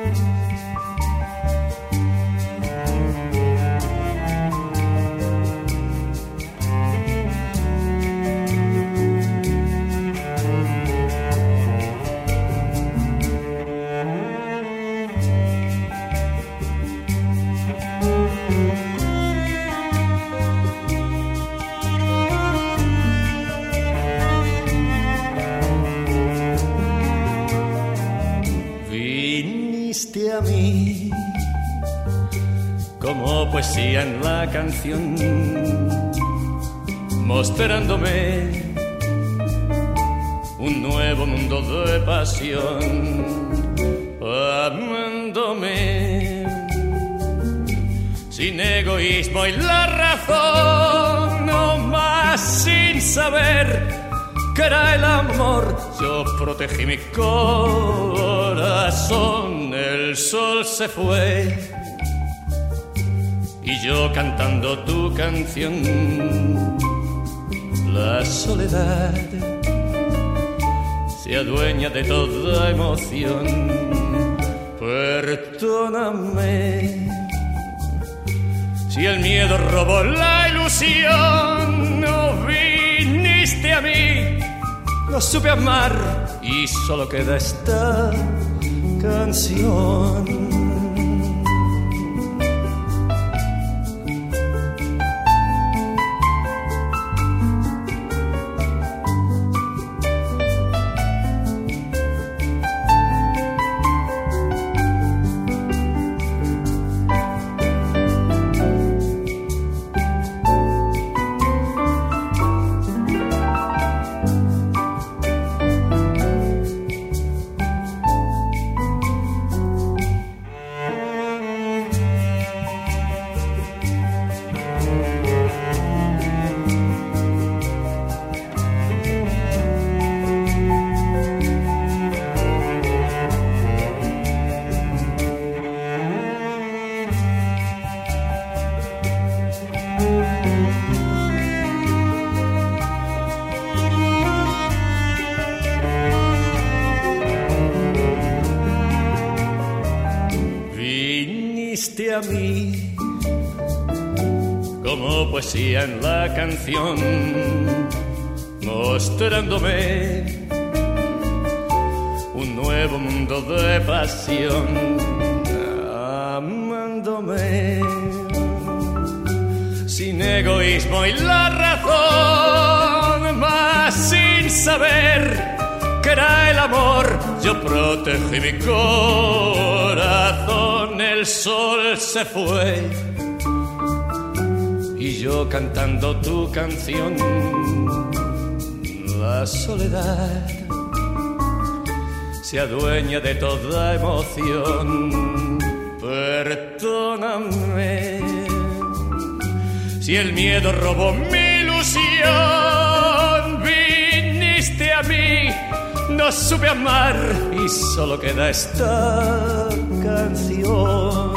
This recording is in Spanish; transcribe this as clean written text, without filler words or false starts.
A mí como poesía en la canción, mostrándome un nuevo mundo de pasión, amándome sin egoísmo y la razón, no más sin saber que era el amor. Yo protegí mi corazón. El sol se fue y yo cantando tu canción. La soledad se adueña de toda emoción. Perdóname si el miedo robó la ilusión. No viniste a mí, no supe amar y solo queda esta canción. A mí como poesía en la canción, mostrándome un nuevo mundo de pasión, amándome sin egoísmo y la razón, más sin saber que era el amor. Yo protegí mi corazón. El sol se fue y yo cantando tu canción. La soledad se adueña de toda emoción. Perdóname si el miedo robó mi ilusión. Viniste a mí, no supe amar y solo queda esta canción.